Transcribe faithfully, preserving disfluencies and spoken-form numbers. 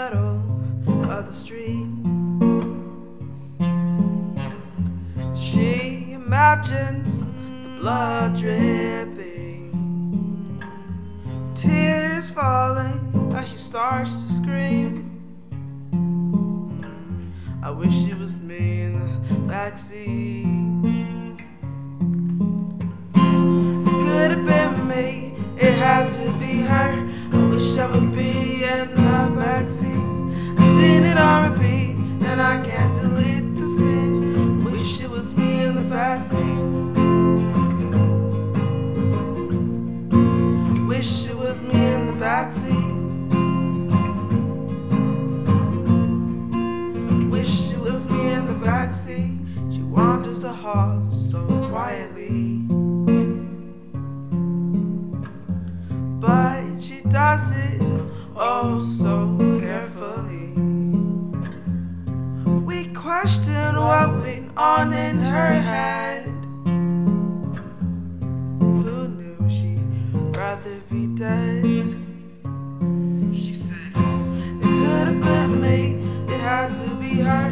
middle of the street. She imagines the blood dripping, tears falling as she starts to scream. I wish it was me in the backseat. Could have been me, it had to be her. I wish I would be in the backseat. I've seen it on repeat and I can't delete the scene. Wish it was me in the backseat. Wish it was me in the backseat. Wish it was me in the backseat. She wanders the halls so quietly, but she does it oh so carefully. We question what went on in her head. Who knew she'd rather be dead? She said, it could have been me, it had to be her.